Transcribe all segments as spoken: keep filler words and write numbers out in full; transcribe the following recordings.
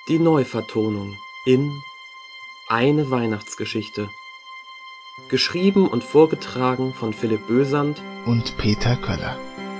Die Neuvertonung in Eine Weihnachtsgeschichte. Geschrieben und vorgetragen von Philipp Bösand und Peter Köller.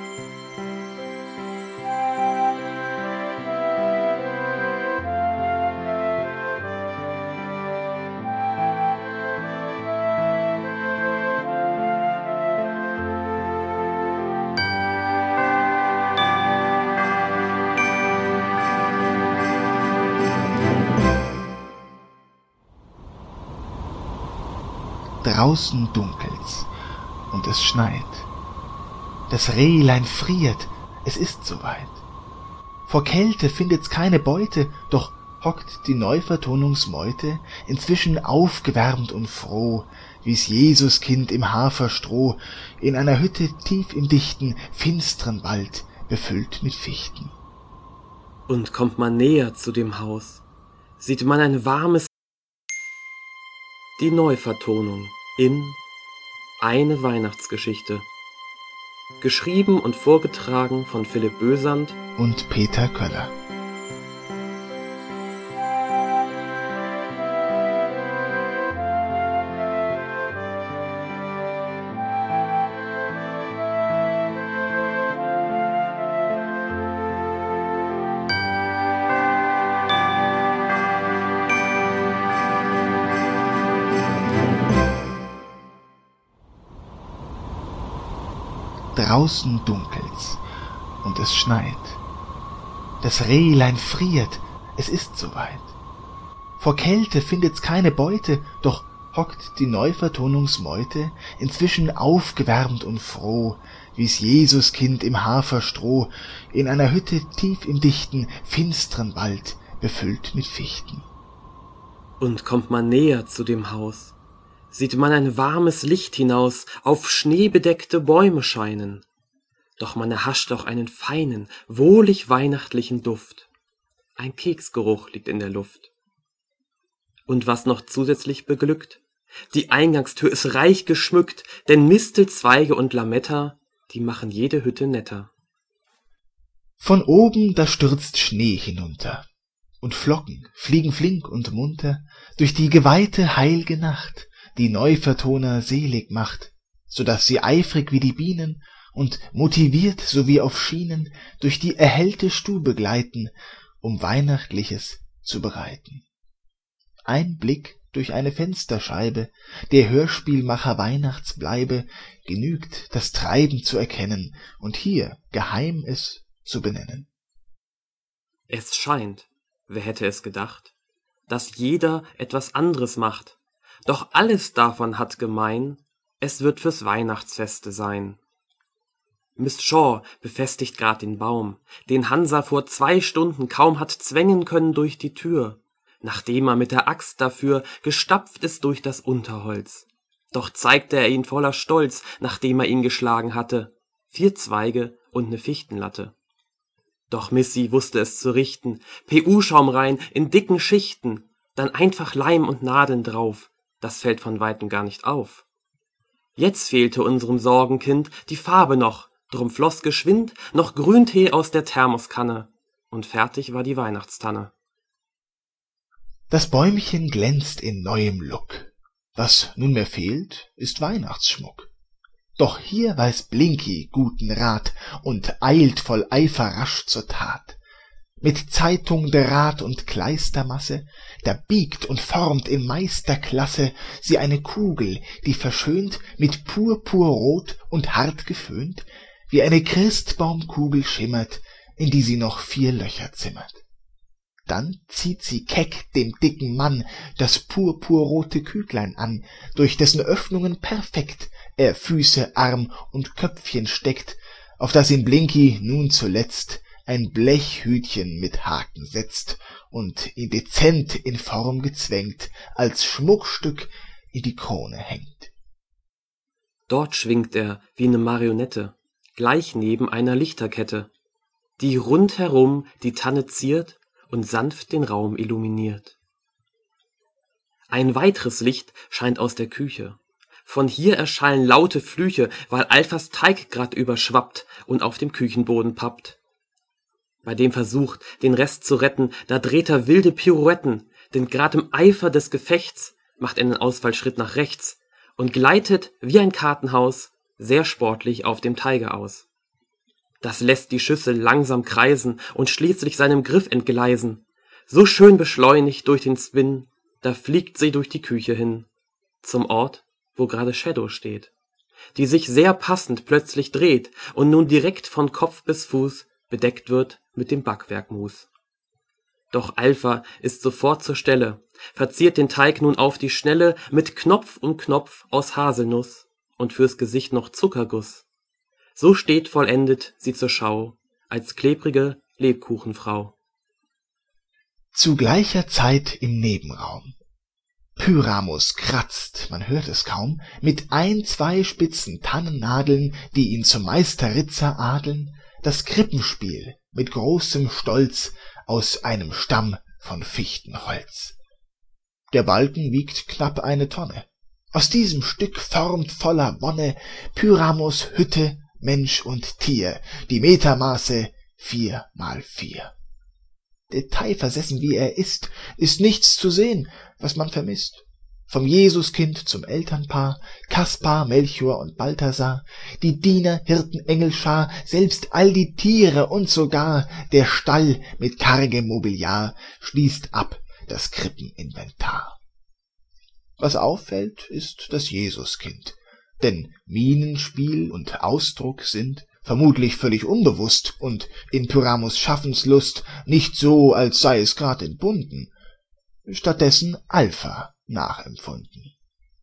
Draußen dunkelt's und es schneit. Das Rehlein friert, es ist soweit. Vor Kälte findet's keine Beute, doch hockt die Neuvertonungsmeute inzwischen aufgewärmt und froh, wie's Jesuskind im Haferstroh, in einer Hütte tief im dichten, finstern Wald, befüllt mit Fichten. Und kommt man näher zu dem Haus, sieht man ein warmes Die Neuvertonung in Eine Weihnachtsgeschichte. Geschrieben und vorgetragen von Philipp Bösand und Peter Köller. Draußen dunkelt's und es schneit. Das Rehlein friert, es ist soweit. Vor Kälte findet's keine Beute, doch hockt die Neuvertonungsmeute inzwischen aufgewärmt und froh, wie's Jesuskind im Haferstroh, in einer Hütte tief im dichten, finstern Wald, befüllt mit Fichten. Und kommt man näher zu dem Haus, sieht man ein warmes Licht hinaus, auf schneebedeckte Bäume scheinen. Doch man erhascht auch einen feinen, wohlig weihnachtlichen Duft. Ein Keksgeruch liegt in der Luft. Und was noch zusätzlich beglückt, die Eingangstür ist reich geschmückt, denn Mistelzweige und Lametta, die machen jede Hütte netter. Von oben da stürzt Schnee hinunter, und Flocken fliegen flink und munter durch die geweihte heilge Nacht, die Neuvertoner selig macht, so daß sie eifrig wie die Bienen und motiviert sowie auf Schienen durch die erhellte Stube gleiten, um Weihnachtliches zu bereiten. Ein Blick durch eine Fensterscheibe, der Hörspielmacher Weihnachtsbleibe, genügt, das Treiben zu erkennen und hier geheim es zu benennen. Es scheint, wer hätte es gedacht, dass jeder etwas anderes macht, doch alles davon hat gemein, es wird fürs Weihnachtsfeste sein. Miss Shaw befestigt grad den Baum, den Hansa vor zwei Stunden kaum hat zwängen können durch die Tür, nachdem er mit der Axt dafür gestapft ist durch das Unterholz. Doch zeigte er ihn voller Stolz, nachdem er ihn geschlagen hatte, vier Zweige und ne Fichtenlatte. Doch Missy wusste es zu richten, P U-Schaum rein in dicken Schichten, dann einfach Leim und Nadeln drauf, das fällt von weitem gar nicht auf. Jetzt fehlte unserem Sorgenkind die Farbe noch, drum floss geschwind noch Grüntee aus der Thermoskanne, und fertig war die Weihnachtstanne. Das Bäumchen glänzt in neuem Look. Was nunmehr fehlt, ist Weihnachtsschmuck. Doch hier weiß Blinky guten Rat und eilt voll Eifer rasch zur Tat. Mit Zeitung, Draht und Kleistermasse, da biegt und formt in Meisterklasse sie eine Kugel, die verschönt mit Purpurrot und hart geföhnt, wie eine Christbaumkugel schimmert, in die sie noch vier Löcher zimmert. Dann zieht sie keck dem dicken Mann das purpurrote Küglein an, durch dessen Öffnungen perfekt er Füße, Arm und Köpfchen steckt, auf das ihn Blinky nun zuletzt ein Blechhütchen mit Haken setzt und ihn dezent in Form gezwängt als Schmuckstück in die Krone hängt. Dort schwingt er wie ne Marionette, gleich neben einer Lichterkette, die rundherum die Tanne ziert und sanft den Raum illuminiert. Ein weiteres Licht scheint aus der Küche. Von hier erschallen laute Flüche, weil Alfas Teig grad überschwappt und auf dem Küchenboden pappt. Bei dem Versuch, den Rest zu retten, da dreht er wilde Pirouetten, denn grad im Eifer des Gefechts macht er einen Ausfallschritt nach rechts und gleitet wie ein Kartenhaus sehr sportlich auf dem Teiger aus. Das lässt die Schüssel langsam kreisen und schließlich seinem Griff entgleisen. So schön beschleunigt durch den Spin, da fliegt sie durch die Küche hin, zum Ort, wo gerade Shadow steht, die sich sehr passend plötzlich dreht und nun direkt von Kopf bis Fuß bedeckt wird mit dem Backwerkmus. Doch Alpha ist sofort zur Stelle, verziert den Teig nun auf die Schnelle mit Knopf um Knopf aus Haselnuss und fürs Gesicht noch Zuckerguss. So steht vollendet sie zur Schau, als klebrige Lebkuchenfrau. Zu gleicher Zeit im Nebenraum. Pyramus kratzt, man hört es kaum, mit ein, zwei spitzen Tannennadeln, die ihn zum Meisterritzer adeln, das Krippenspiel mit großem Stolz aus einem Stamm von Fichtenholz. Der Balken wiegt knapp eine Tonne. Aus diesem Stück formt voller Wonne Pyramus Hütte, Mensch und Tier, die Metermaße vier mal vier. Detailversessen wie er ist, ist nichts zu sehen, was man vermisst. Vom Jesuskind zum Elternpaar, Kaspar, Melchior und Balthasar, die Diener, Hirten, Engelschar, selbst all die Tiere und sogar der Stall mit kargem Mobiliar schließt ab das Krippeninventar. Was auffällt, ist das Jesuskind, denn Mienenspiel und Ausdruck sind vermutlich völlig unbewusst und in Pyramus Schaffenslust nicht so, als sei es grad entbunden, stattdessen Alpha nachempfunden.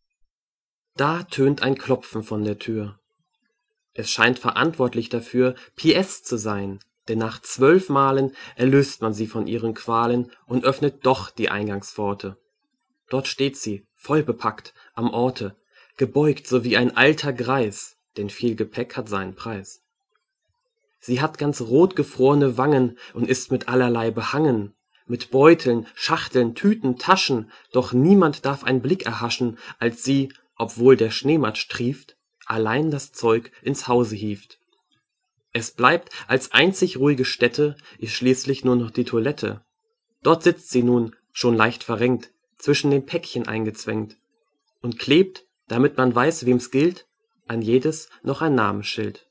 Da tönt ein Klopfen von der Tür. Es scheint verantwortlich dafür, P S zu sein, denn nach zwölf Malen erlöst man sie von ihren Qualen und öffnet doch die Eingangspforte. Dort steht sie, voll bepackt, am Orte, gebeugt so wie ein alter Greis, denn viel Gepäck hat seinen Preis. Sie hat ganz rot gefrorene Wangen und ist mit allerlei behangen, mit Beuteln, Schachteln, Tüten, Taschen, doch niemand darf einen Blick erhaschen, als sie, obwohl der Schneematsch trieft, allein das Zeug ins Hause hieft. Es bleibt als einzig ruhige Stätte ihr schließlich nur noch die Toilette. Dort sitzt sie nun, schon leicht verrenkt, zwischen den Päckchen eingezwängt und klebt, damit man weiß, wem's gilt, an jedes noch ein Namensschild.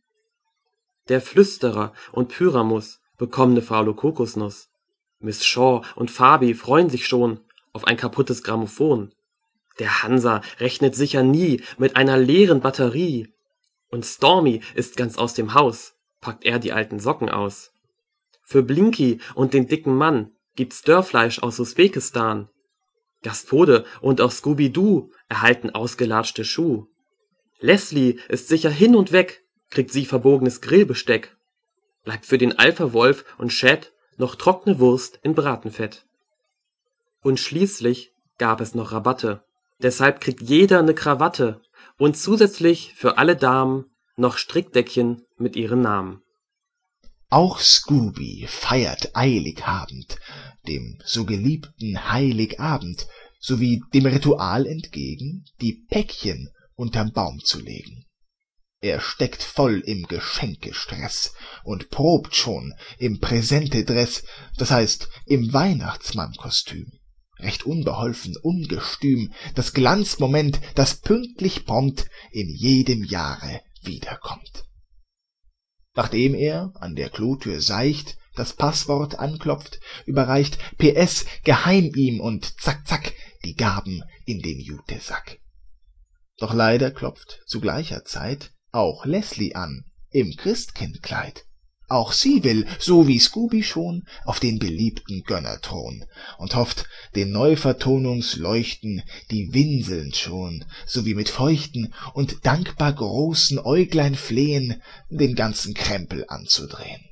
Der Flüsterer und Pyramus bekommen ne faule Kokosnuss. Miss Shaw und Fabi freuen sich schon auf ein kaputtes Grammophon. Der Hansa rechnet sicher nie mit einer leeren Batterie. Und Stormy ist ganz aus dem Haus, packt er die alten Socken aus. Für Blinky und den dicken Mann gibt's Dörrfleisch aus Usbekistan. Gaspode und auch Scooby-Doo erhalten ausgelatschte Schuh. Leslie ist sicher hin und weg, kriegt sie verbogenes Grillbesteck. Bleibt für den Alpha-Wolf und Chad noch trockne Wurst in Bratenfett. Und schließlich gab es noch Rabatte, deshalb kriegt jeder ne Krawatte und zusätzlich für alle Damen noch Strickdeckchen mit ihren Namen. Auch Scooby feiert Eiligabend, dem so geliebten Heiligabend, sowie dem Ritual entgegen, die Päckchen unterm Baum zu legen. Er steckt voll im Geschenkestress und probt schon im Präsentedress, das heißt im Weihnachtsmannkostüm. Recht unbeholfen, ungestüm, das Glanzmoment, das pünktlich prompt in jedem Jahre wiederkommt. Nachdem er an der Klotür seicht, das Passwort anklopft, überreicht P S geheim ihm und zack, zack, die Gaben in den Jutesack. Doch leider klopft zu gleicher Zeit auch Leslie an, im Christkindkleid. Auch sie will, so wie Scooby schon, auf den beliebten Gönnerthron und hofft, den Neuvertonungsleuchten, die winseln schon, sowie mit feuchten und dankbar großen Äuglein flehen, den ganzen Krempel anzudrehen.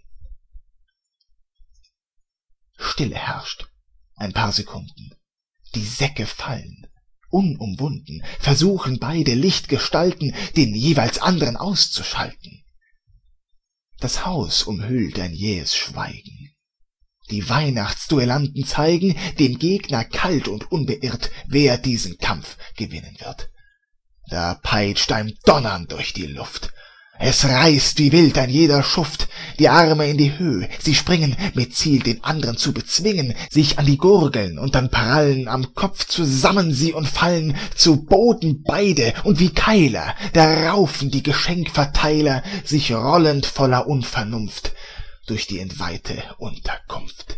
Stille herrscht, ein paar Sekunden. Die Säcke fallen. Unumwunden versuchen beide Lichtgestalten, den jeweils anderen auszuschalten. Das Haus umhüllt ein jähes Schweigen. Die Weihnachtsduellanten zeigen dem Gegner kalt und unbeirrt, wer diesen Kampf gewinnen wird. Da peitscht ein Donnern durch die Luft. Es reißt wie wild ein jeder Schuft, die Arme in die Höhe, sie springen mit Ziel, den anderen zu bezwingen, sich an die Gurgeln und dann prallen am Kopf zusammen sie und fallen zu Boden beide, und wie Keiler, da raufen die Geschenkverteiler sich rollend voller Unvernunft durch die entweihte Unterkunft.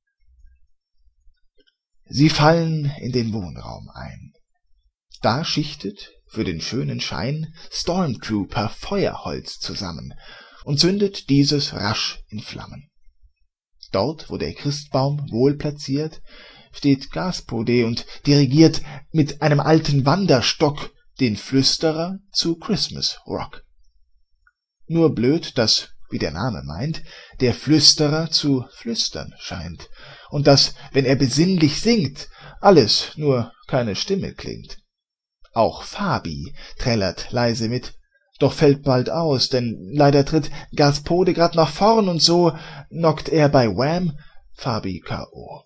Sie fallen in den Wohnraum ein. Da schichtet für den schönen Schein Stormtrooper Feuerholz zusammen und zündet dieses rasch in Flammen. Dort, wo der Christbaum wohl platziert, steht Gaspode und dirigiert mit einem alten Wanderstock den Flüsterer zu Christmas Rock. Nur blöd, dass, wie der Name meint, der Flüsterer zu flüstern scheint und dass, wenn er besinnlich singt, alles nur keine Stimme klingt. Auch Fabi trällert leise mit, doch fällt bald aus, denn leider tritt Gaspode grad nach vorn und so knockt er bei Wham Fabi K O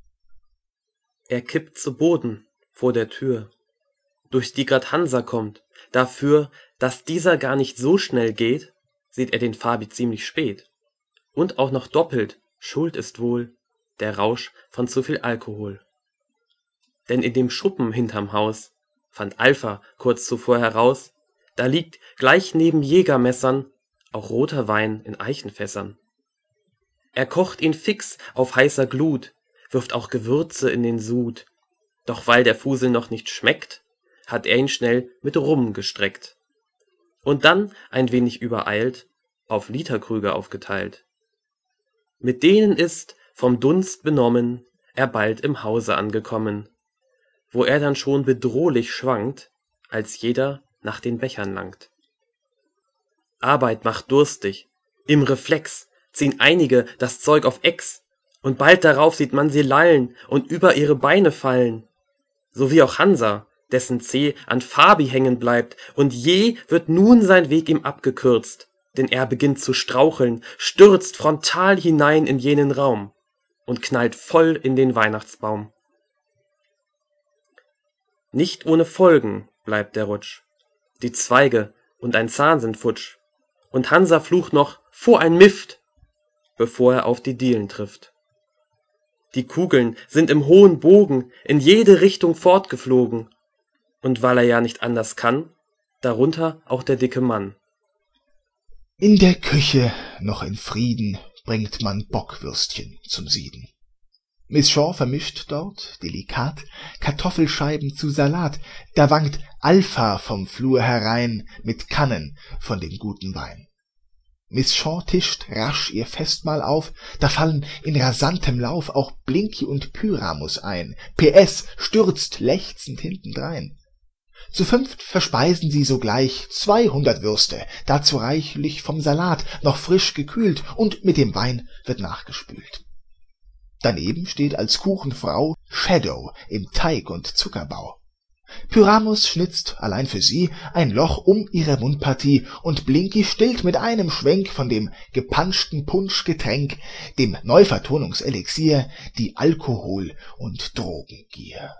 Er kippt zu Boden vor der Tür, durch die grad Hansa kommt. Dafür, dass dieser gar nicht so schnell geht, sieht er den Fabi ziemlich spät. Und auch noch doppelt, schuld ist wohl der Rausch von zu viel Alkohol. Denn in dem Schuppen hinterm Haus fand Alpha kurz zuvor heraus, da liegt gleich neben Jägermessern auch roter Wein in Eichenfässern. Er kocht ihn fix auf heißer Glut, wirft auch Gewürze in den Sud, doch weil der Fusel noch nicht schmeckt, hat er ihn schnell mit Rum gestreckt und dann ein wenig übereilt auf Literkrüge aufgeteilt. Mit denen ist, vom Dunst benommen, er bald im Hause angekommen, wo er dann schon bedrohlich schwankt, als jeder nach den Bechern langt. Arbeit macht durstig, im Reflex ziehen einige das Zeug auf Ex, und bald darauf sieht man sie lallen und über ihre Beine fallen, so wie auch Hansa, dessen Zeh an Fabi hängen bleibt, und je wird nun sein Weg ihm abgekürzt, denn er beginnt zu straucheln, stürzt frontal hinein in jenen Raum und knallt voll in den Weihnachtsbaum. Nicht ohne Folgen bleibt der Rutsch, die Zweige und ein Zahn sind futsch, und Hansa flucht noch vor ein Mift, bevor er auf die Dielen trifft. Die Kugeln sind im hohen Bogen in jede Richtung fortgeflogen, und weil er ja nicht anders kann, darunter auch der dicke Mann. In der Küche, noch in Frieden, bringt man Bockwürstchen zum Sieden. Miss Shaw vermischt dort, delikat, Kartoffelscheiben zu Salat, da wankt Alpha vom Flur herein mit Kannen von dem guten Wein. Miss Shaw tischt rasch ihr Festmahl auf, da fallen in rasantem Lauf auch Blinky und Pyramus ein, P S stürzt lechzend hintendrein. Zu fünft verspeisen sie sogleich zweihundert Würste, dazu reichlich vom Salat, noch frisch gekühlt, und mit dem Wein wird nachgespült. Daneben steht als Kuchenfrau Shadow im Teig- und Zuckerbau. Pyramus schnitzt allein für sie ein Loch um ihre Mundpartie, und Blinky stillt mit einem Schwenk von dem gepanschten Punschgetränk, dem Neuvertonungselixier, die Alkohol- und Drogengier.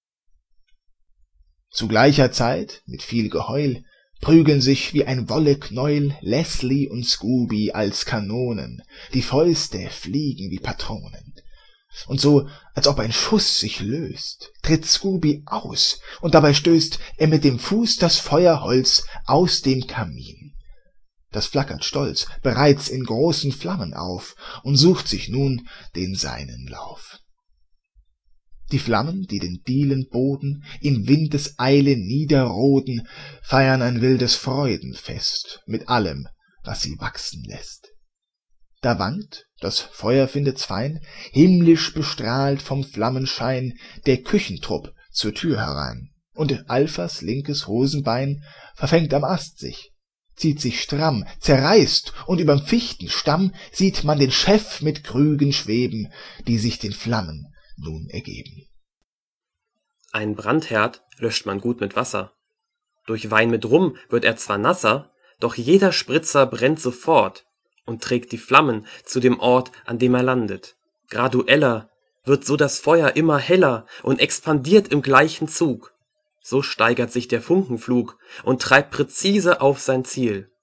Zu gleicher Zeit, mit viel Geheul, prügeln sich wie ein Wolleknäuel Leslie und Scooby als Kanonen, die Fäuste fliegen wie Patronen. Und so, als ob ein Schuss sich löst, tritt Scooby aus, und dabei stößt er mit dem Fuß das Feuerholz aus dem Kamin. Das flackert stolz bereits in großen Flammen auf und sucht sich nun den seinen Lauf. Die Flammen, die den Dielenboden in Windeseile niederroden, feiern ein wildes Freudenfest mit allem, was sie wachsen lässt. Da wankt, das Feuer findet's fein, himmlisch bestrahlt vom Flammenschein, der Küchentrupp zur Tür herein, und Alphas linkes Hosenbein verfängt am Ast sich, zieht sich stramm, zerreißt, und überm Fichtenstamm sieht man den Chef mit Krügen schweben, die sich den Flammen nun ergeben. Ein Brandherd löscht man gut mit Wasser. Durch Wein mit Rum wird er zwar nasser, doch jeder Spritzer brennt sofort und trägt die Flammen zu dem Ort, an dem er landet. Gradueller wird so das Feuer immer heller und expandiert im gleichen Zug. So steigert sich der Funkenflug und treibt präzise auf sein Ziel.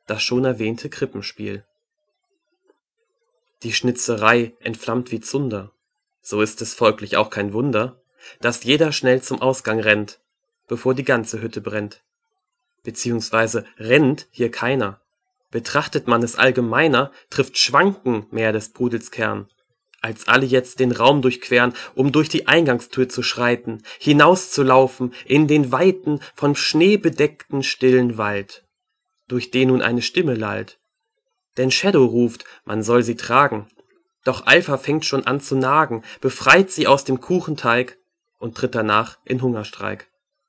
das schon erwähnte Krippenspiel. Die Schnitzerei entflammt wie Zunder, so ist es folglich auch kein Wunder, dass jeder schnell zum Ausgang rennt, bevor die ganze Hütte brennt. Beziehungsweise rennt hier keiner. Betrachtet man es allgemeiner, trifft Schwanken mehr des Pudels Kern, als alle jetzt den Raum durchqueren, um durch die Eingangstür zu schreiten, hinauszulaufen in den weiten, von Schnee bedeckten, stillen Wald, durch den nun eine Stimme lallt. Denn Shadow ruft, man soll sie tragen, doch Alpha fängt schon an zu nagen, befreit sie aus dem Kuchenteig und tritt danach in Hungerstreik.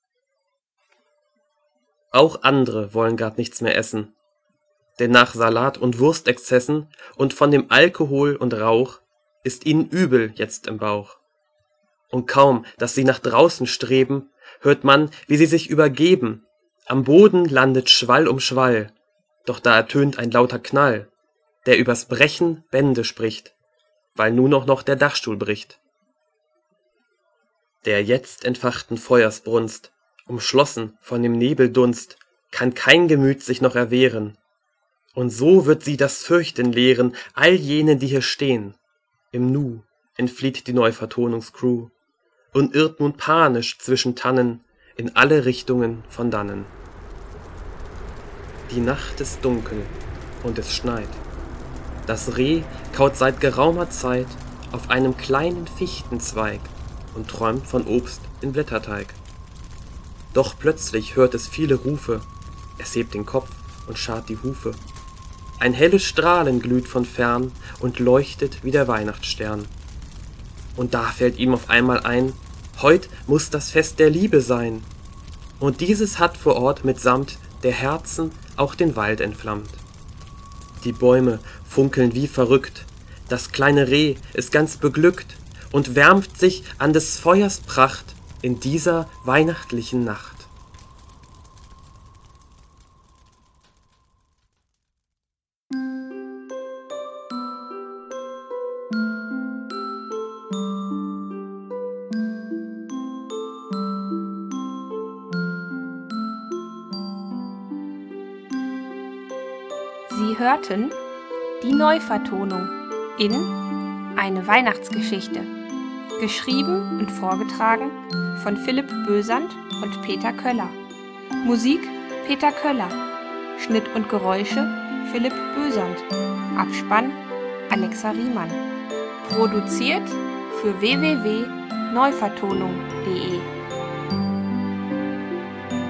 Auch andere wollen grad nichts mehr essen, denn nach Salat- und Wurstexzessen und von dem Alkohol und Rauch ist ihnen übel jetzt im Bauch. Und kaum, dass sie nach draußen streben, hört man, wie sie sich übergeben. Am Boden landet Schwall um Schwall, doch da ertönt ein lauter Knall, der übers Brechen Bände spricht, weil nun auch noch der Dachstuhl bricht. Der jetzt entfachten Feuersbrunst, umschlossen von dem Nebeldunst, kann kein Gemüt sich noch erwehren. Und so wird sie das Fürchten lehren, all jenen, die hier stehen. Im Nu entflieht die Neuvertonungscrew und irrt nun panisch zwischen Tannen in alle Richtungen von dannen. Die Nacht ist dunkel und es schneit. Das Reh kaut seit geraumer Zeit auf einem kleinen Fichtenzweig und träumt von Obst in Blätterteig. Doch plötzlich hört es viele Rufe, es hebt den Kopf und scharrt die Hufe. Ein helles Strahlen glüht von fern und leuchtet wie der Weihnachtsstern. Und da fällt ihm auf einmal ein, heut muß das Fest der Liebe sein. Und dieses hat vor Ort mitsamt der Herzen auch den Wald entflammt. Die Bäume funkeln wie verrückt, das kleine Reh ist ganz beglückt und wärmt sich an des Feuers Pracht in dieser weihnachtlichen Nacht. Sie hörten die Neuvertonung in Eine Weihnachtsgeschichte, geschrieben und vorgetragen von Philipp Bösand und Peter Köller. Musik Peter Köller, Schnitt und Geräusche Philipp Bösand, Abspann Alexa Riemann. Produziert für w w w punkt neuvertonung punkt de